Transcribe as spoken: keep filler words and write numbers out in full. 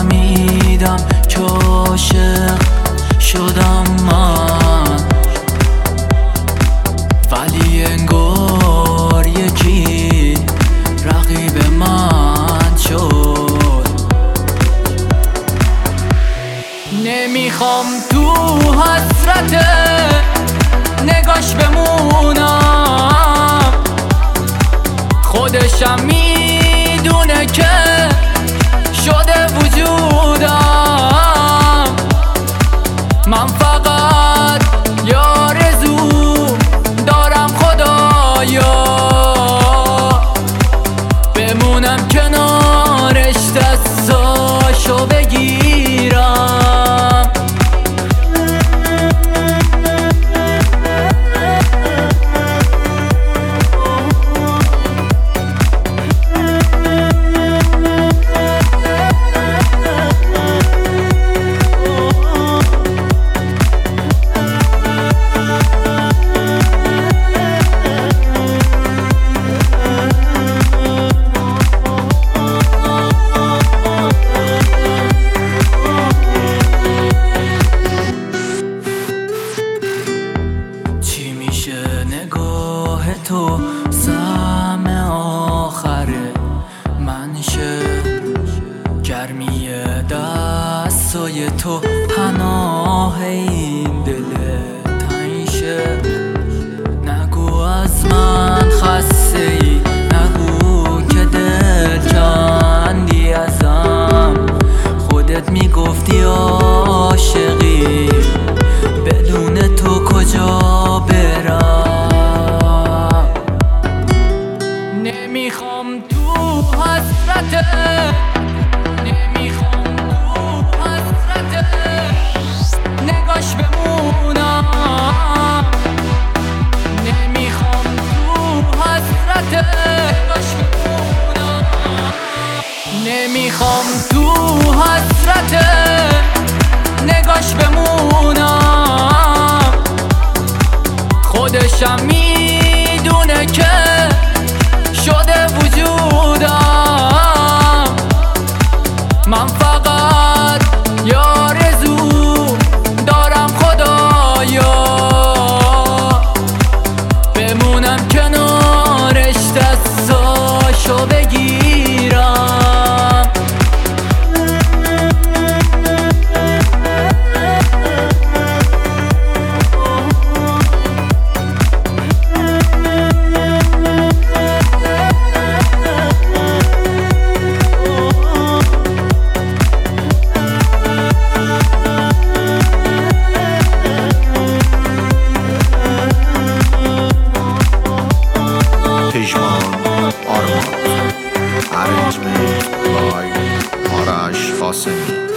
فهمیدم که عاشق شدم من، ولی انگار یکی رقیب من شد. نمیخوام تو حسرت نگاش بمونم، خودشم میدونه که شده وجودم. من فقط یه آرزو دارم خدایا، بمونم کنارش دستاشو بگیرم. نگاه تو سهم آخره منشه، گرمی دستای تو پناه این دل تنشه. نگو از من خسته ای، نگو که دل کندی ازم، خودت میگفتی عاشقی، بدون تو کجا برم. نمیخوام تو حسرت، نمیخوام تو حسرت نگاش بمونم، نمیخوام تو حسرت نگاش بمونم، نمیخوام تو حسرت نگاش بمونم. خودشم میدونه که شده وجودم. من فقط یه آرزو دارم خدایا، بمونم کنارش دستاشو بگیرم. Arrangement by Arash Qasemi.